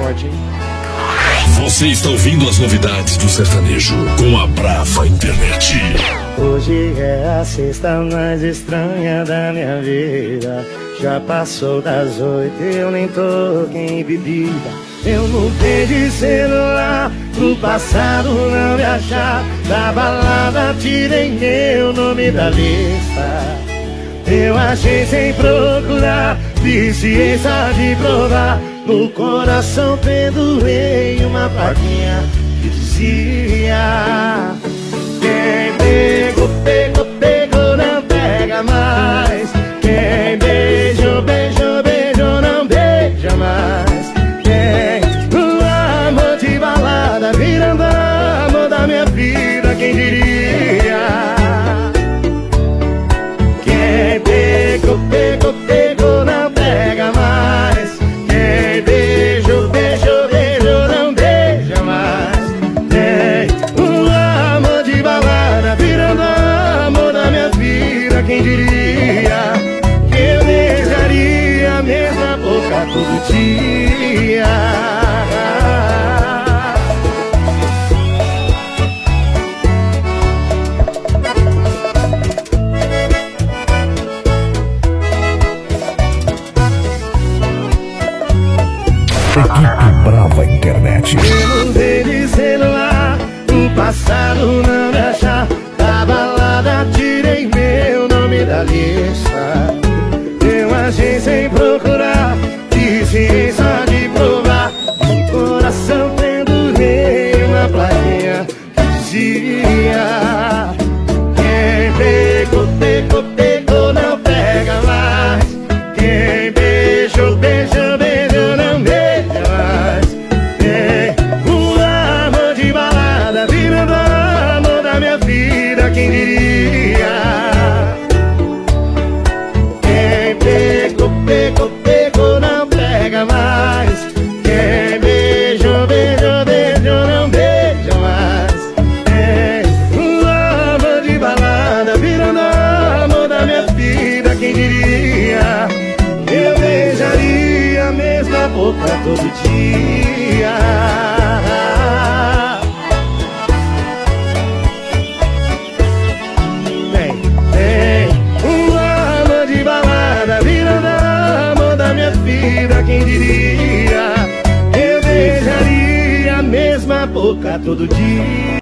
forte, hein? Você está ouvindo as novidades do sertanejo com a Brava Internet. Hoje é a sexta mais estranha da minha vida. Já passou das 8, eu nem toquei em bebida. Eu mudei de celular, no passado não me achar. Da balada tirei meu nome da lista. Eu achei sem procurar, viciência de provar. No coração pendurei uma plaquinha que dizia: quem pegou, pegou, pegou, não pega mais. Quem beijou, beijou, beijou, não beija mais. Quem o amor de balada virando amor da minha vida, quem diria? Quem pegou, pegou, pegou, não pega mais. Quem beijou, beijou, beijou, não beija mais. Quem o amor de balada virando amor da minha vida, quem diria? Que eu beijaria a mesma boca todo dia. Equipe Brava Internet. Eu mudei de celular, no passado não me achar. Da balada tirei meu nome da lista. Eu achei sem procurar, viciência de provar. No coração pendurei uma plaquinha que dizia: quem pegou, pegou, pegou, não pega mais. Quem beijou, beijou, beijou, não beija mais. Quem o amor de balada virando amor da minha vida, quem diria? Quem pegou, pegou, pegou, não pega mais. Quem beijou, beijou, beijou, não beija mais. Quem o amor de balada virando amor da minha vida, quem diria? Eu beijaria a mesma boca todo dia. Tem um amor de balada virando amor da minha vida, quem diria? Eu beijaria a mesma boca todo dia.